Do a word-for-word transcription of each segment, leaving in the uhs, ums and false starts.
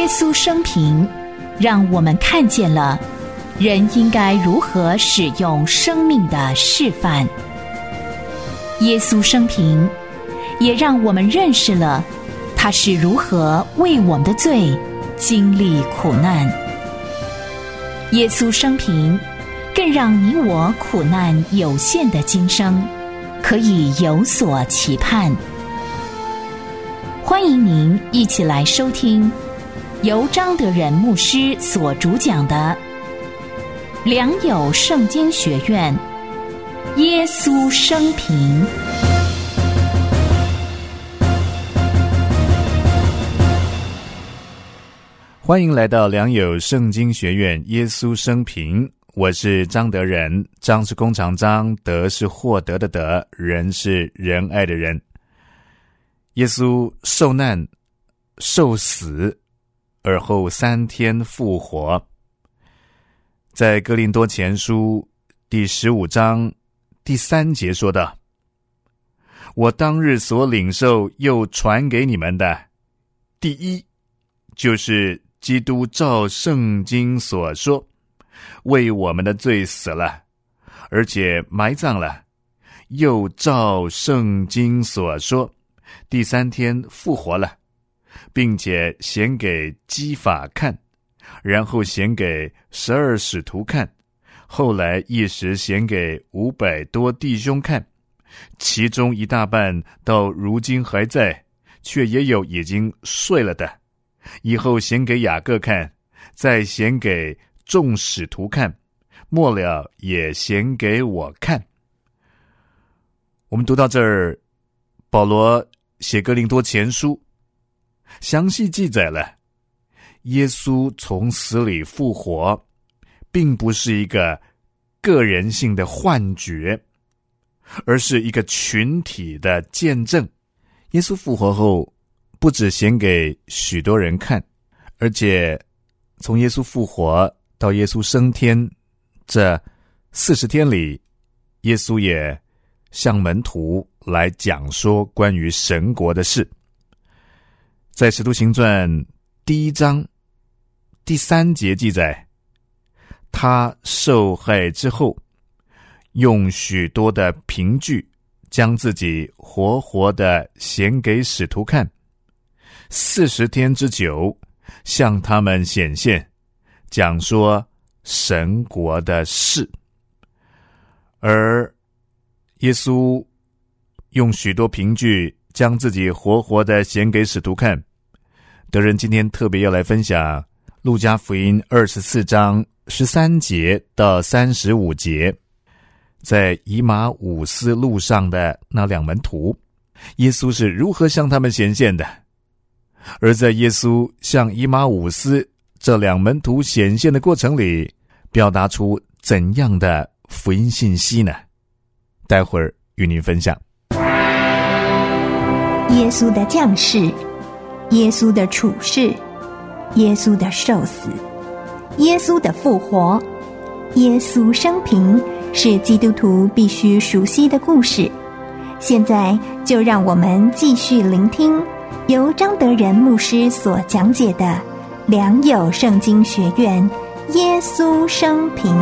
耶稣生平让我们看见了人应该如何使用生命的示范。耶稣生平也让我们认识了他是如何为我们的罪经历苦难。耶稣生平更让你我苦难有限的今生可以有所期盼。欢迎您一起来收听由张德仁牧师所主讲的良友圣经学院耶稣生平。 欢迎来到良友圣经学院耶稣生平，我是张德仁，张是弓长张，德是获得的德，仁是仁爱的仁。耶稣受难受死，而后三天复活。在哥林多前书第十五章第三节说道，我当日所领受又传给你们的，第一就是基督照圣经所说为我们的罪死了，而且埋葬了，又照圣经所说第三天复活了，并且显给基法看，然后显给十二使徒看，后来一时显给五百多弟兄看，其中一大半到如今还在，却也有已经睡了的，以后显给雅各看，再显给众使徒看，末了也显给我看。我们读到这儿，保罗写哥林多前书详细记载了耶稣从死里复活并不是一个个人性的幻觉，而是一个群体的见证。耶稣复活后不只显给许多人看，而且从耶稣复活到耶稣升天这四十天里，耶稣也向门徒来讲说关于神国的事。在使徒行传第一章第三节记载，他受害之后用许多的凭据将自己活活的显给使徒看，四十天之久向他们显现，讲说神国的事。而耶稣用许多凭据将自己活活的显给使徒看。德仁今天特别要来分享路加福音二十四章十三节到三十五节，在以马忤斯路上的那两门徒，耶稣是如何向他们显现的，而在耶稣向以马忤斯这两门徒显现的过程里，表达出怎样的福音信息呢？待会儿与您分享。 耶稣的降世，耶稣的处世，耶稣的受死，耶稣的复活，耶稣生平，是基督徒必须熟悉的故事。现在就让我们继续聆听由张德仁牧师所讲解的良友圣经学院耶稣生平。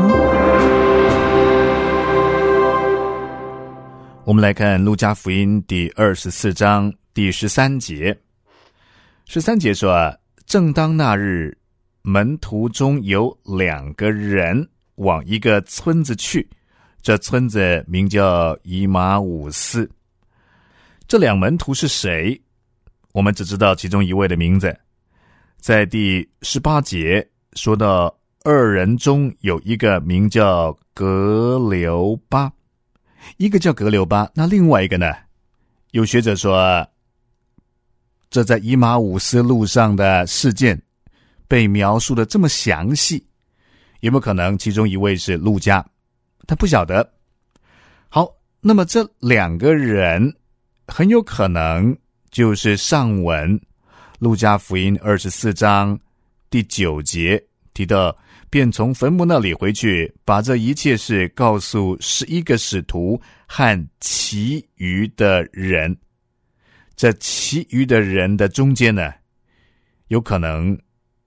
我们来看路加福音第二十四章第十三节。十三节说，正当那日，门徒中有两个人往一个村子去，这村子名叫以马忤斯。这两门徒是谁？我们只知道其中一位的名字。在第十八节说到，二人中有一个名叫格留巴，一个叫格留巴，那另外一个呢？有学者说，这在以马忤斯路上的事件被描述的这么详细，有没有可能其中一位是路加？他不晓得。好，那么这两个人很有可能就是上文路加福音二十四章第九节提到，便从坟墓那里回去，把这一切事告诉十一个使徒和其余的人。这其余的人的中间呢，有可能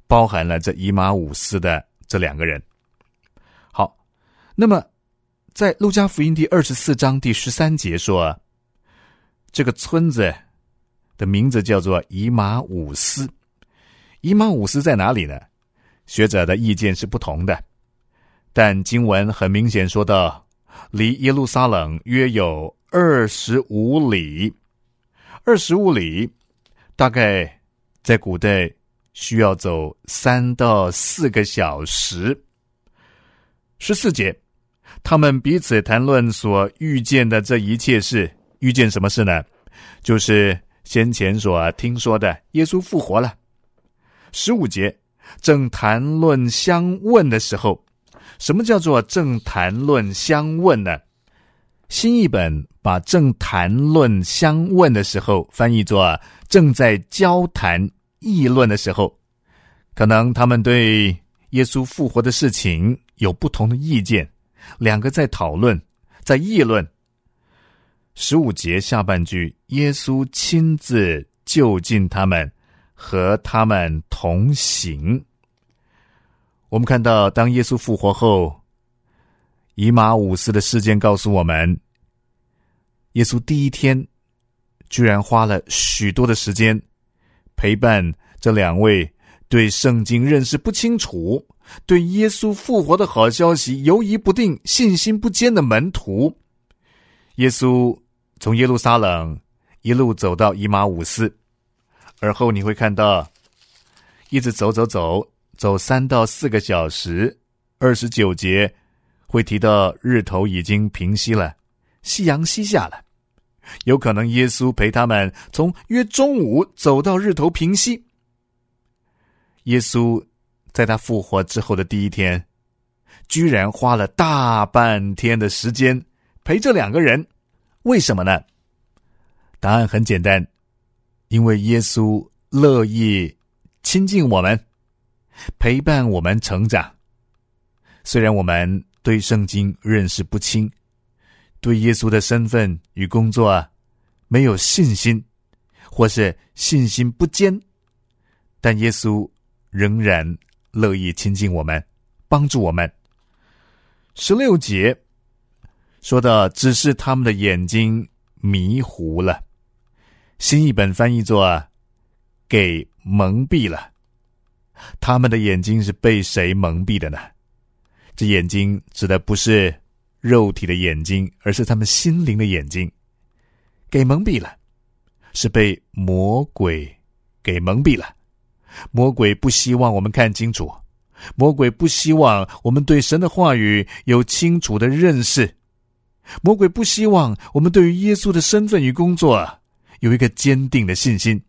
包含了这以马忤斯的这两个人。好，那么在路加福音第二十四章第十三节说，这个村子的名字叫做以马忤斯。以马忤斯在哪里呢？学者的意见是不同的，但经文很明显说到，离耶路撒冷约有二十五里。二十五里大概在古代需要走三到四个小时。十四节，他们彼此谈论所遇见的这一切事。遇见什么事呢？就是先前所听说的耶稣复活了。十五节，正谈论相问的时候。什么叫做正谈论相问呢？新译本把正谈论相问的时候翻译作正在交谈议论的时候。可能他们对耶稣复活的事情有不同的意见，两个在讨论，在议论。十五节下半句，耶稣亲自就近他们，和他们同行。我们看到，当耶稣复活后，以马忤斯的事件告诉我们，耶稣第一天居然花了许多的时间陪伴这两位对圣经认识不清楚，对耶稣复活的好消息犹疑不定、信心不坚的门徒。耶稣从耶路撒冷一路走到以马忤斯，而后你会看到一直走走走走三到四个小时。二十九节会提到日头已经平息了，夕阳西下了，有可能耶稣陪他们从约中午走到日头平息。耶稣在他复活之后的第一天，居然花了大半天的时间陪这两个人。为什么呢？答案很简单，因为耶稣乐意亲近我们，陪伴我们成长。虽然我们对圣经认识不清，对耶稣的身份与工作没有信心，或是信心不坚，但耶稣仍然乐意亲近我们，帮助我们。十六节说到，只是他们的眼睛迷糊了。新译本翻译作给蒙蔽了。他们的眼睛是被谁蒙蔽的呢？这眼睛指的不是肉体的眼睛，而是他们心灵的眼睛。给蒙蔽了，是被魔鬼给蒙蔽了。魔鬼不希望我们看清楚，魔鬼不希望我们对神的话语有清楚的认识，魔鬼不希望我们对于耶稣的身份与工作有一个坚定的信心。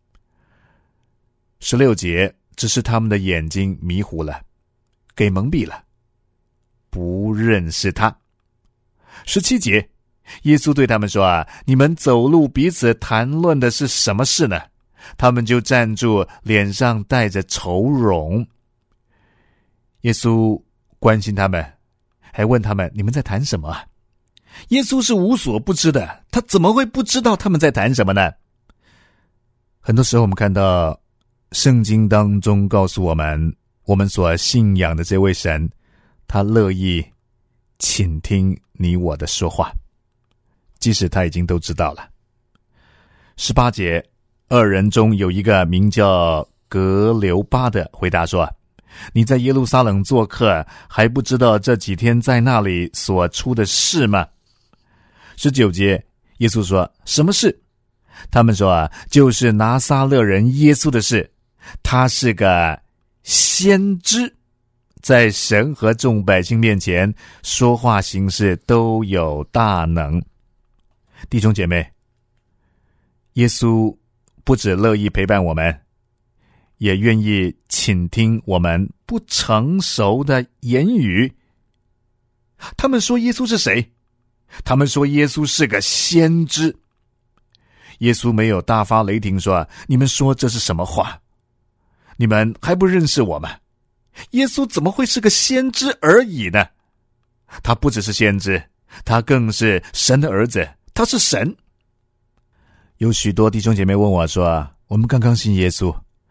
十六节，只是他们的眼睛迷糊了，给蒙蔽了，不认识他。十七节，耶稣对他们说啊，你们走路彼此谈论的是什么事呢？他们就站住，脸上带着愁容。耶稣关心他们，还问他们，你们在谈什么啊？耶稣是无所不知的，他怎么会不知道他们在谈什么呢？很多时候我们看到圣经当中告诉我们，我们所信仰的这位神，他乐意倾听你我的说话，即使他已经都知道了。十八节，二人中有一个名叫格留巴的回答说，你在耶路撒冷做客，还不知道这几天在那里所出的事吗？十九节，耶稣说，什么事？他们说啊，就是拿撒勒人耶稣的事。他是个先知，在神和众百姓面前说话行事都有大能。弟兄姐妹，耶稣不只乐意陪伴我们，也愿意倾听我们不成熟的言语。他们说耶稣是谁？他们说耶稣是个先知。耶稣没有大发雷霆说，你们说这是什么话？你们还不认识我吗？耶稣怎么会是个先知而已呢？他不只是先知，他更是神的儿子，他是神。有许多弟兄姐妹问我说，我们刚刚信耶稣，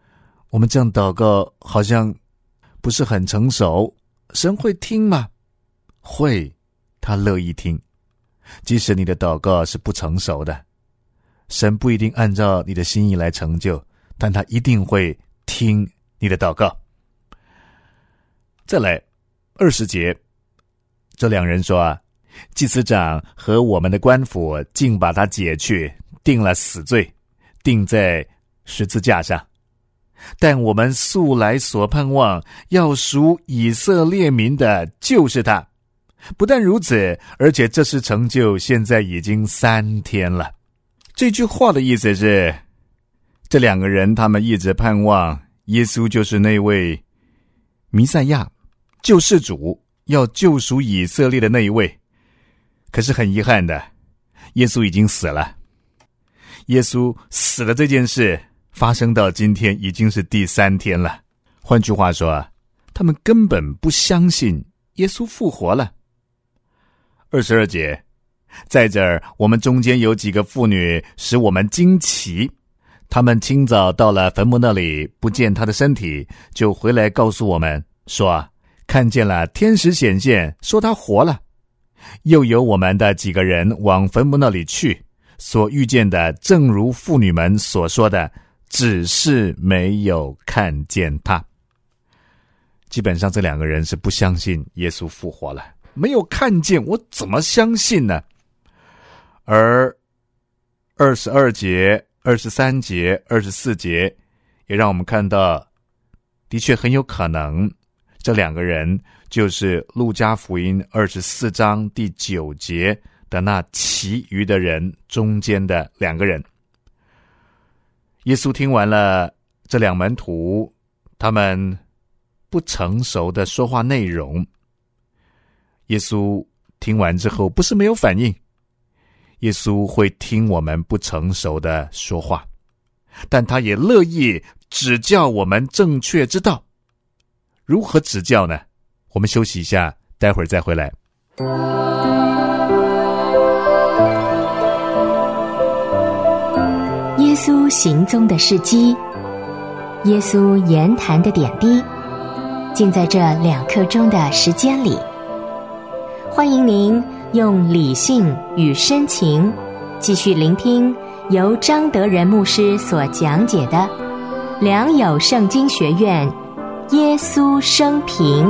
我们这样祷告好像不是很成熟，神会听吗？会，他乐意听。即使你的祷告是不成熟的，神不一定按照你的心意来成就，但他一定会听你的祷告。再来二十节，这两人说啊，祭司长和我们的官府竟把他解去，定了死罪，钉在十字架上。但我们素来所盼望要赎以色列民的就是他。不但如此，而且这事成就现在已经三天了。这句话的意思是，这两个人他们一直盼望耶稣就是那位弥赛亚，救世主，要救赎以色列的那一位。可是很遗憾的，耶稣已经死了。耶稣死了这件事发生到今天已经是第三天了。换句话说，他们根本不相信耶稣复活了。二十二节，在这儿我们中间有几个妇女使我们惊奇，她们清早到了坟墓那里，不见他的身体，就回来告诉我们说，看见了天使显现，说他活了。又有我们的几个人往坟墓那里去，所遇见的正如妇女们所说的，只是没有看见他。基本上这两个人是不相信耶稣复活了，没有看见，我怎么相信呢？而二十二节、二十三节、二十四节也让我们看到，的确很有可能这两个人就是路加福音二十四章第九节的那其余的人中间的两个人。耶稣听完了这两门徒他们不成熟的说话内容，耶稣听完之后不是没有反应，耶稣会听我们不成熟的说话，但他也乐意指教我们正确之道。如何指教呢？我们休息一下，待会儿再回来。 耶稣行踪的事迹，耶稣言谈的点滴，尽在这两刻钟的时间里。欢迎您用理性与深情继续聆听由张德仁牧师所讲解的良友圣经学院耶稣生平。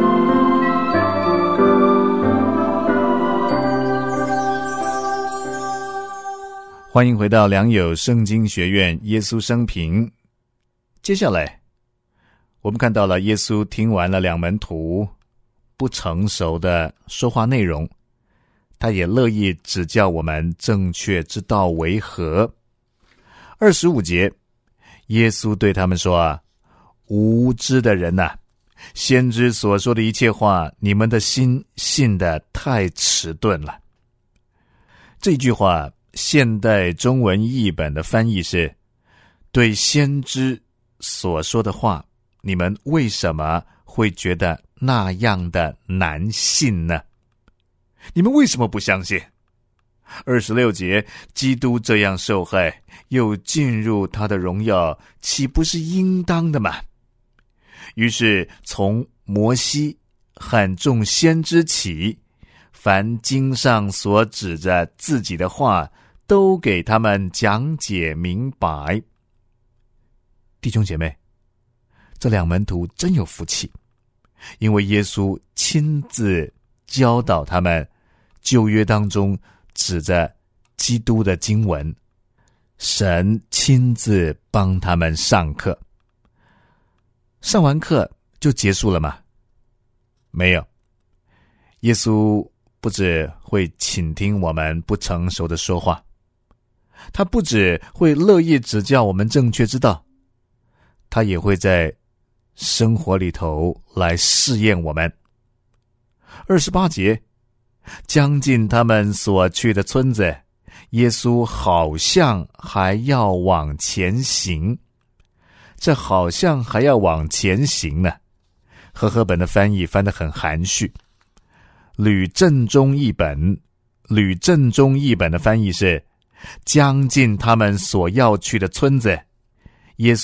欢迎回到良友圣经学院耶稣生平。接下来我们看到了耶稣听完了两门徒不成熟的说话内容，他也乐意指教我们正确之道为何。二十五节，耶稣对他们说啊，无知的人啊，先知所说的一切话，你们的心信得太迟钝了。这句话现代中文译本的翻译是，对先知所说的话，你们为什么会觉得那样的难信呢？你们为什么不相信？二十六节，基督这样受害，又进入他的荣耀，岂不是应当的吗？于是从摩西和众先知起，凡经上所指着自己的话，都给他们讲解明白。弟兄姐妹，这两门徒真有福气，因为耶稣亲自教导他们旧约当中指着基督的经文，神亲自帮他们上课。上完课就结束了吗？没有。耶稣不只会倾听我们不成熟的说话，他不只会乐意指教我们正确之道，他也会在生活里头来试验我们。二十八节，将近他们所去的村子，耶稣好像还要往前行。这好像还要往前行呢。和合本的翻译翻得很含蓄。吕正中译本，吕正中译本的翻译是，将近他们所要去的村子，耶稣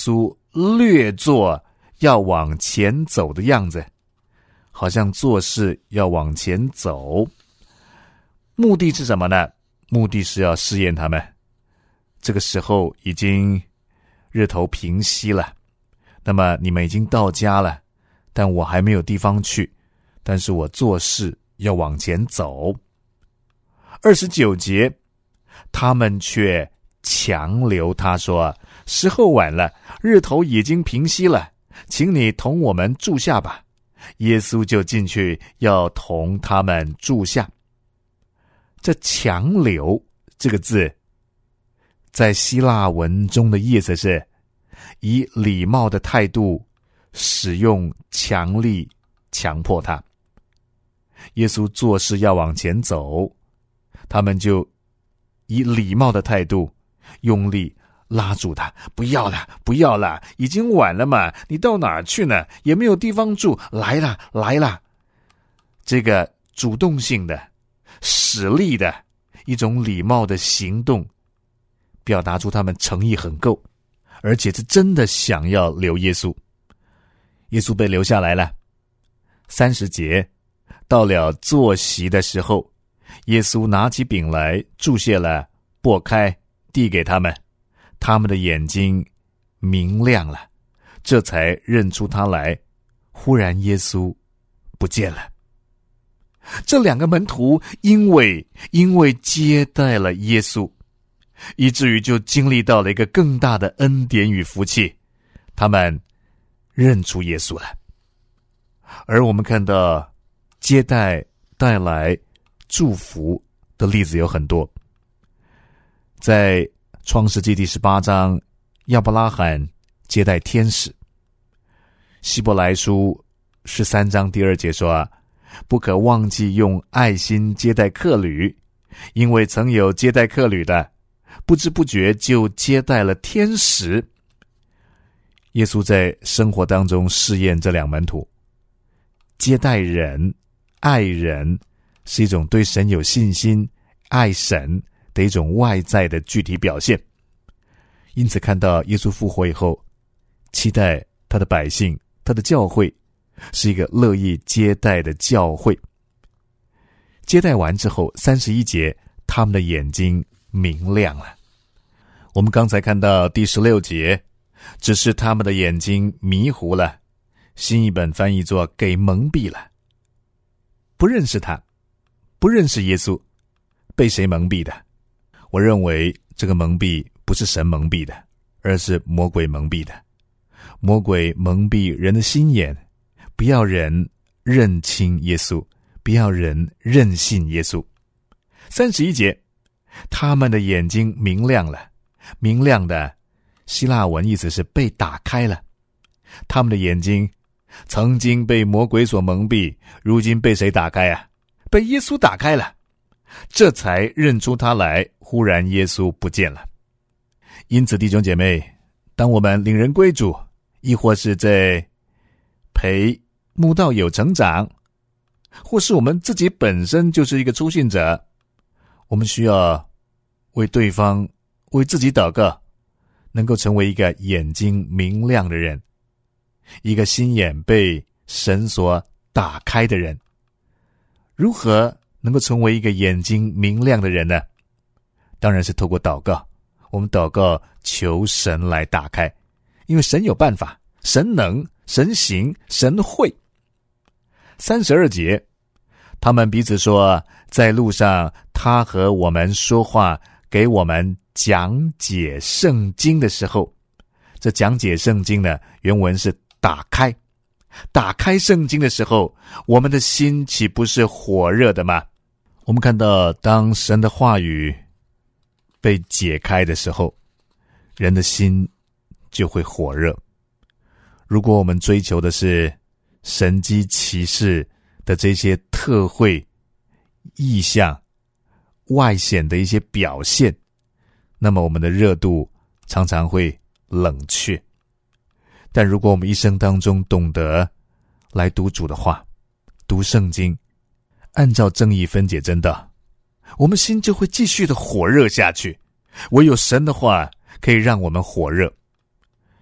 略作要往前走的样子，好像做事要往前走。目的是什么呢？目的是要试验他们。这个时候已经日头平息了，那么你们已经到家了，但我还没有地方去，但是我做事要往前走。二十九节，他们却强留他说，时候晚了，日头已经平息了，请你同我们住下吧。耶稣就进去要同他们住下。这强留这个字在希腊文中的意思是以礼貌的态度使用强力强迫他。耶稣做事要往前走，他们就以礼貌的态度用力拉住他，不要了不要了，已经晚了嘛，你到哪儿去呢？也没有地方住，来啦来啦。这个主动性的使力的一种礼貌的行动，表达出他们诚意很够，而且是真的想要留耶稣。耶稣被留下来了。三十节，到了坐席的时候，耶稣拿起饼来，注谢了，擘开，递给他们，他们的眼睛明亮了，这才认出他来。忽然耶稣不见了。这两个门徒因为因为接待了耶稣，以至于就经历到了一个更大的恩典与福气，他们认出耶稣了。而我们看到接待带来祝福的例子有很多。在创世纪第十八章，亚伯拉罕接待天使。希伯来书十三章第二节说，不可忘记用爱心接待客旅，因为曾有接待客旅的，不知不觉就接待了天使。耶稣在生活当中试验这两门徒，接待人、爱人是一种对神有信心、爱神的一种外在的具体表现。因此看到耶稣复活以后，期待他的百姓、他的教会是一个乐意接待的教会。接待完之后，三十一节，他们的眼睛明亮了。我们刚才看到第十六节，只是他们的眼睛迷糊了，新译本翻译作给蒙蔽了。不认识他，不认识耶稣，被谁蒙蔽的？我认为这个蒙蔽不是神蒙蔽的，而是魔鬼蒙蔽的。魔鬼蒙蔽人的心眼，不要人认清耶稣，不要人认信耶稣。三十一节，他们的眼睛明亮了。明亮的希腊文意思是被打开了。他们的眼睛曾经被魔鬼所蒙蔽，如今被谁打开啊？被耶稣打开了，这才认出他来。忽然耶稣不见了。因此弟兄姐妹，当我们领人归主，亦或是在陪慕道友成长，或是我们自己本身就是一个初信者，我们需要为对方、为自己祷告，能够成为一个眼睛明亮的人，一个心眼被神所打开的人。如何能够成为一个眼睛明亮的人呢？当然是透过祷告。我们祷告求神来打开，因为神有办法，神能，神行，神会。三十二节，他们彼此说，在路上他和我们说话，给我们讲解圣经的时候，这讲解圣经呢，原文是打开。打开圣经的时候，我们的心岂不是火热的吗？我们看到当神的话语被解开的时候，人的心就会火热。如果我们追求的是神迹奇事的这些特会、异象、外显的一些表现，那么我们的热度常常会冷却。但如果我们一生当中懂得来读主的话，读圣经，按照正义分解真道，我们心就会继续的火热下去。唯有神的话可以让我们火热。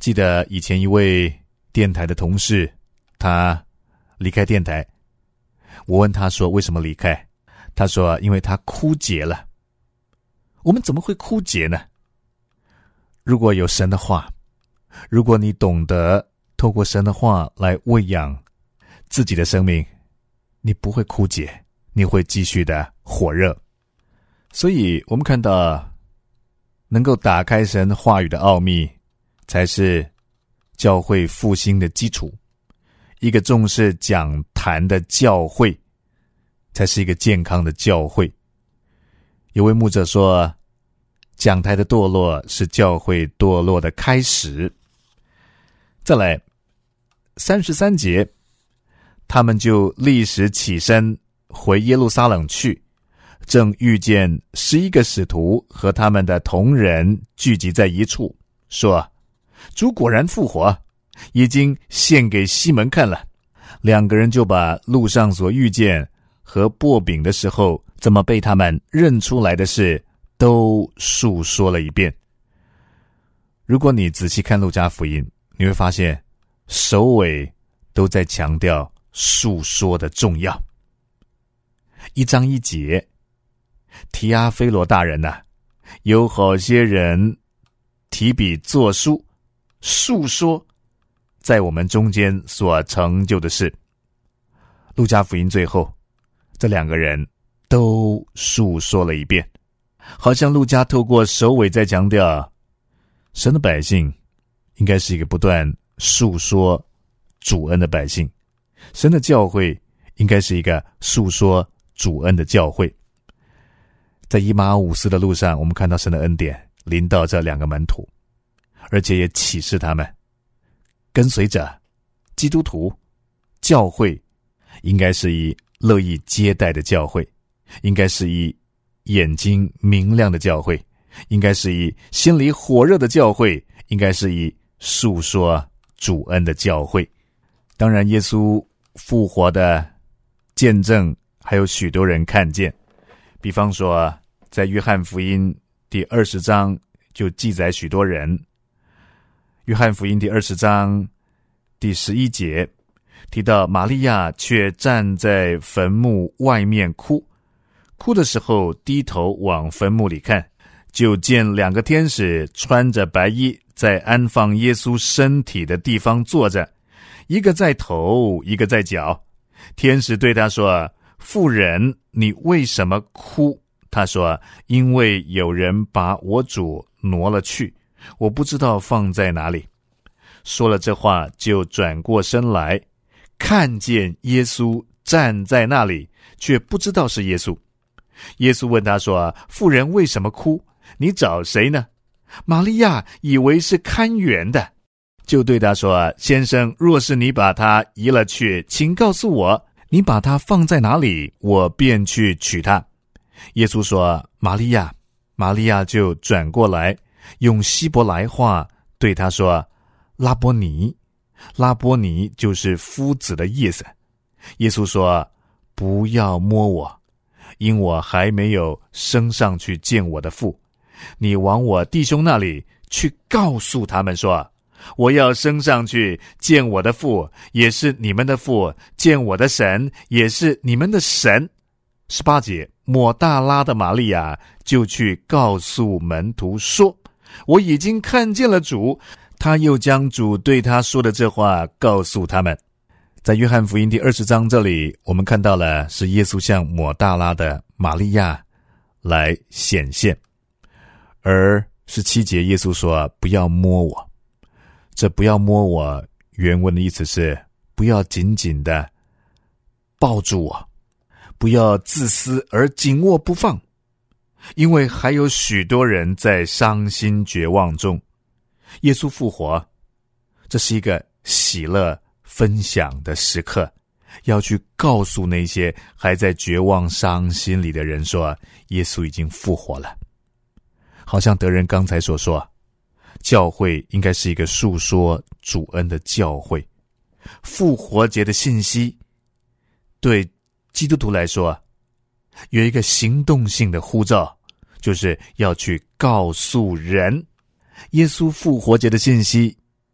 记得以前一位电台的同事，他离开电台，我问他说为什么离开，他说因为他枯竭了。我们怎么会枯竭呢？如果有神的话，如果你懂得透过神的话来喂养自己的生命，你不会枯竭，你会继续的火热。所以我们看到能够打开神话语的奥秘，才是教会复兴的基础。一个重视讲坛的教会，才是一个健康的教会。有位牧者说，讲台的堕落是教会堕落的开始。再来三十三节，他们就立时起身回耶路撒冷去，正遇见十一个使徒和他们的同人聚集在一处，说，主果然复活，已经献给西门看了。两个人就把路上所遇见和擘饼的时候怎么被他们认出来的事都述说了一遍。如果你仔细看路加福音，你会发现首尾都在强调述说的重要。一章一节，提阿非罗大人呐、啊，有好些人提笔作书，述说在我们中间所成就的事。路加福音最后，这两个人都述说了一遍，好像路加透过首尾在强调，神的百姓应该是一个不断述说主恩的百姓，神的教会应该是一个述说主恩的教会。在以马忤斯的路上，我们看到神的恩典临到这两个门徒，而且也启示他们，跟随者、基督徒、教会应该是以乐意接待的教会，应该是以眼睛明亮的教会，应该是以心里火热的教会，应该是以述说主恩的教会。当然耶稣复活的见证还有许多人看见，比方说在约翰福音第二十章就记载许多人。约翰福音第二十章第十一节提到，玛利亚却站在坟墓外面哭，哭的时候低头往坟墓里看，就见两个天使穿着白衣在安放耶稣身体的地方坐着，一个在头，一个在脚。天使对他说，妇人，你为什么哭？他说，因为有人把我主挪了去，我不知道放在哪里。说了这话，就转过身来，看见耶稣站在那里，却不知道是耶稣。耶稣问他说，妇人为什么哭？你找谁呢？玛利亚以为是看园的，就对他说，先生，若是你把他移了去，请告诉我，你把他放在哪里，我便去取他。耶稣说，玛利亚。玛利亚就转过来，用希伯来话对他说，拉波尼。拉波尼就是夫子的意思。耶稣说，不要摸我，因我还没有升上去见我的父。你往我弟兄那里去，告诉他们说，我要升上去见我的父，也是你们的父，见我的神，也是你们的神。十八节，抹大拉的玛利亚就去告诉门徒说，我已经看见了主。他又将主对他说的这话告诉他们。在约翰福音第二十章这里，我们看到了是耶稣向抹大拉的玛利亚来显现。而十七节耶稣说，不要摸我。这不要摸我，原文的意思是不要紧紧的抱住我，不要自私而紧握不放，因为还有许多人在伤心绝望中。耶稣复活，这是一个喜乐分享的时刻，要去告诉那些还在绝望伤心里的人说，耶稣已经复活了。好像德仁刚才所说，教会应该是一个述说主恩的教会。复活节的信息对基督徒来说有一个行动性的呼召，就是要去告诉人。耶稣复活节的信息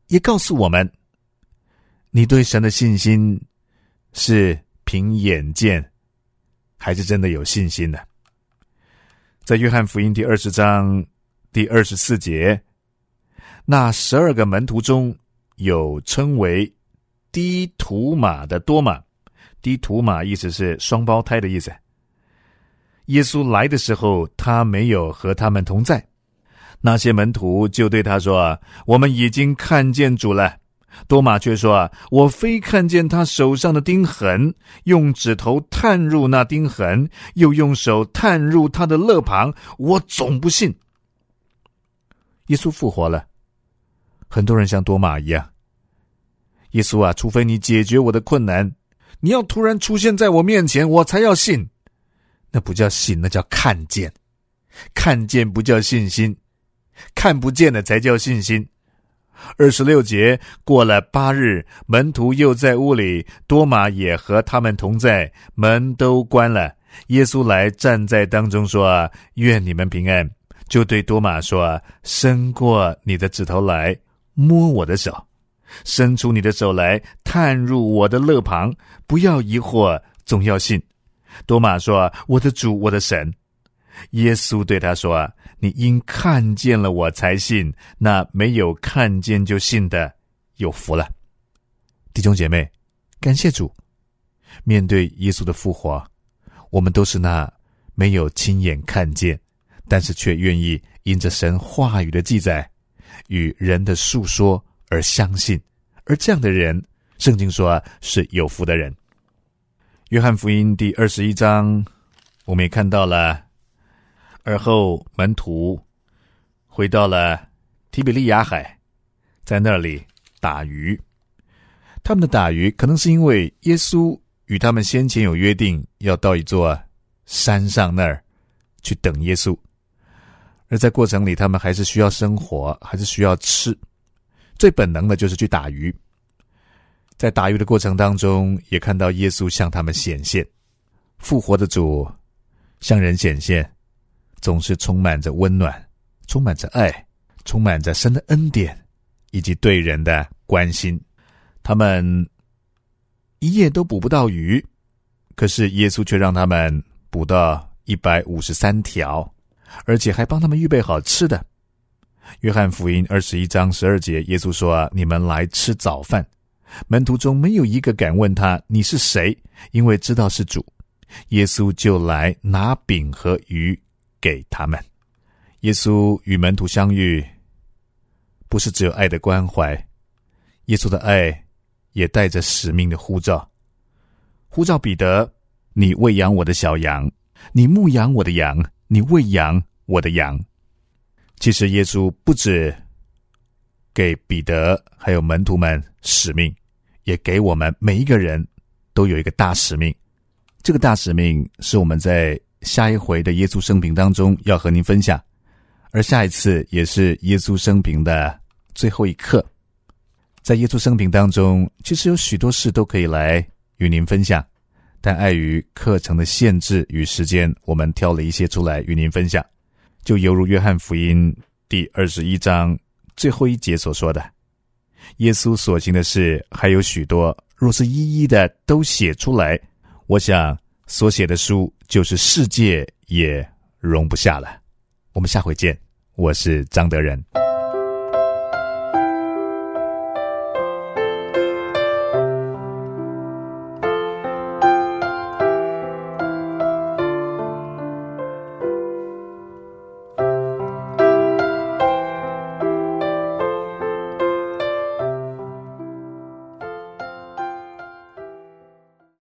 也告诉我们，你对神的信心是凭眼见，还是真的有信心呢？在约翰福音第二十章第二十四节，那十二个门徒中有称为低土马的多马，低土马意思是双胞胎的意思。耶稣来的时候，他没有和他们同在。那些门徒就对他说，我们已经看见主了。多马却说，我非看见他手上的钉痕，用指头探入那钉痕，又用手探入他的肋旁，我总不信。耶稣复活了，很多人像多马一样，耶稣啊，除非你解决我的困难，你要突然出现在我面前，我才要信。那不叫信，那叫看见。看见不叫信心，看不见的才叫信心。二十六节，过了八日，门徒又在屋里，多马也和他们同在，门都关了。耶稣来站在当中说，愿你们平安。就对多马说，伸过你的指头来，摸我的手，伸出你的手来，探入我的肋旁，不要疑惑，总要信。多马说，我的主，我的神。耶稣对他说，你因看见了我才信，那没有看见就信的有福了。弟兄姐妹，感谢主，面对耶稣的复活，我们都是那没有亲眼看见，但是却愿意因着神话语的记载与人的述说而相信，而这样的人，圣经说是有福的人。约翰福音第二十一章，我们也看到了，而后门徒回到了提比利亚海，在那里打鱼。他们的打鱼可能是因为耶稣与他们先前有约定，要到一座山上那儿去等耶稣，而在过程里他们还是需要生活，还是需要吃，最本能的就是去打鱼。在打鱼的过程当中，也看到耶稣向他们显现。复活的主向人显现，总是充满着温暖，充满着爱，充满着神的恩典，以及对人的关心。他们一夜都捕不到鱼，可是耶稣却让他们捕到一百五十三条，而且还帮他们预备好吃的。约翰福音二十一章十二节，耶稣说，你们来吃早饭。门徒中没有一个敢问他，你是谁？因为知道是主。耶稣就来拿饼和鱼给他们。耶稣与门徒相遇，不是只有爱的关怀，耶稣的爱也带着使命的呼召。呼召彼得，你喂养我的小羊，你牧养我的羊，你喂养我的羊。其实耶稣不止给彼得还有门徒们使命，也给我们每一个人都有一个大使命。这个大使命是我们在下一回的耶稣生平当中要和您分享，而下一次也是耶稣生平的最后一课。在耶稣生平当中，其实有许多事都可以来与您分享，但碍于课程的限制与时间，我们挑了一些出来与您分享。就犹如约翰福音第二十一章最后一节所说的，耶稣所行的事还有许多，若是一一的都写出来，我想所写的书就是世界也容不下了。我们下回见，我是张德仁。